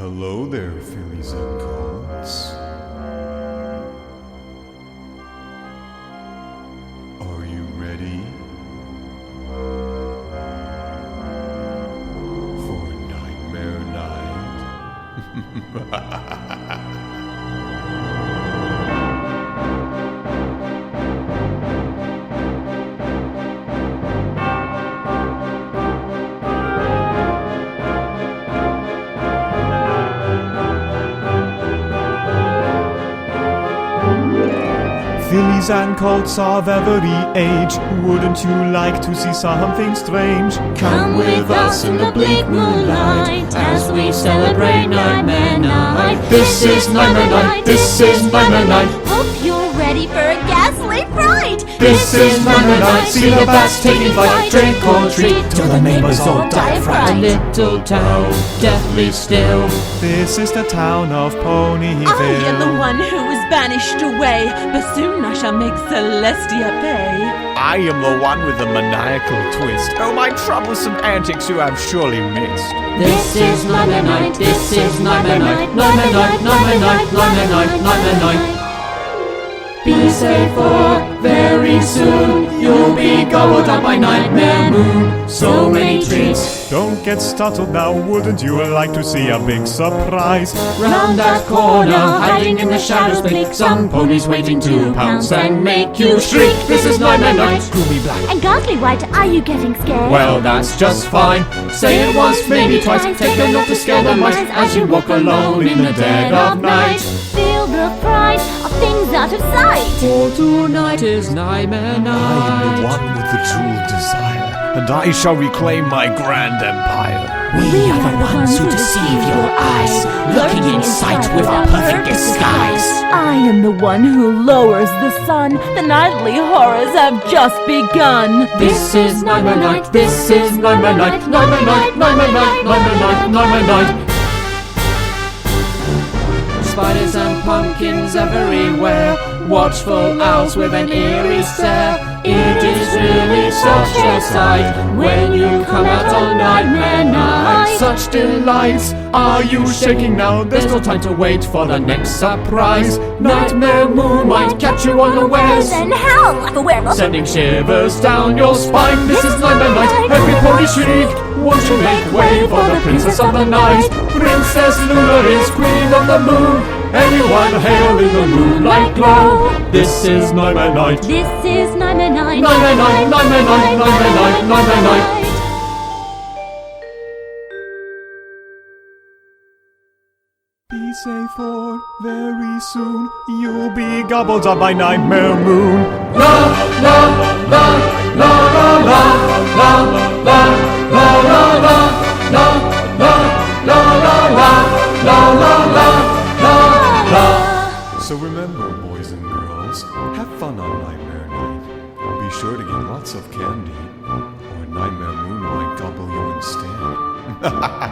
Hello there, fillies and colts. Are you ready for Nightmare Night? Fillies and colts of every age, wouldn't you like to see something strange? Come with us in the bleak moonlight as we celebrate Nightmare Night. This is Nightmare Night, this is Nightmare Night. Hope you're ready for a ghastly fright. This is Nightmare Night, see the bats taking flight. Drink or treat till the neighbors all die of fright. Little town, deathly still. This is the town of Ponyville. I am the one who was banished away, but soon I shall make Celestia pay. I am the one with the maniacal twist. Oh, my troublesome antics you have surely missed. This is Nightmare Night, this is Nightmare Night. Nightmare Night, Nightmare Night, Nightmare Night, Nightmare Night. Be safe for very soon you'll be gobbled up by Nightmare Moon. So many treats. Don't get startled now, wouldn't you like to see a big surprise? Round that corner, hiding in the shadows, blink some ponies waiting to pounce and make you shriek. This is Nightmare Night, Scooby Black. And ghastly white, are you getting scared? Well, that's just fine. Say it once, maybe twice. Take a note to scare the mice as you walk alone in the dead of night. Feel the fright of things out of sight. For tonight is Nightmare Night. I am the one with the true desire, and I shall reclaim my grand empire. We are the ones who deceive your eyes, lurking in sight with our perfect disguise. I am the one who lowers the sun. The nightly horrors have just begun. This is Nightmare Night, this is Nightmare Night. Nightmare Night, Nightmare Night, Nightmare Night, Nightmare Night. Spiders and pumpkins everywhere, watchful owls with an eerie stare. It is really such a sight when you come out on Nightmare Night. Such delights! Are you shaking now? There's no time to wait for the next surprise. Nightmare Moon might catch you unawares, And howl like a werewolf. Sending shivers down your spine. This is Nightmare Night, every pony shriek. Won't you make way for the princess of the night? Princess Luna is queen of the moon. Anyone hail in the moonlight glow. This is Nightmare Night. This is Nightmare Night. Nightmare Night, Nightmare Night, Nightmare Night, Nightmare Night. Be safe for very soon you'll be gobbled up by Nightmare Moon. La la la la la la la la la la la la la la la la la. So remember, boys and girls, have fun on Nightmare Night. Be sure to get lots of candy, or Nightmare Moon might gobble you instead.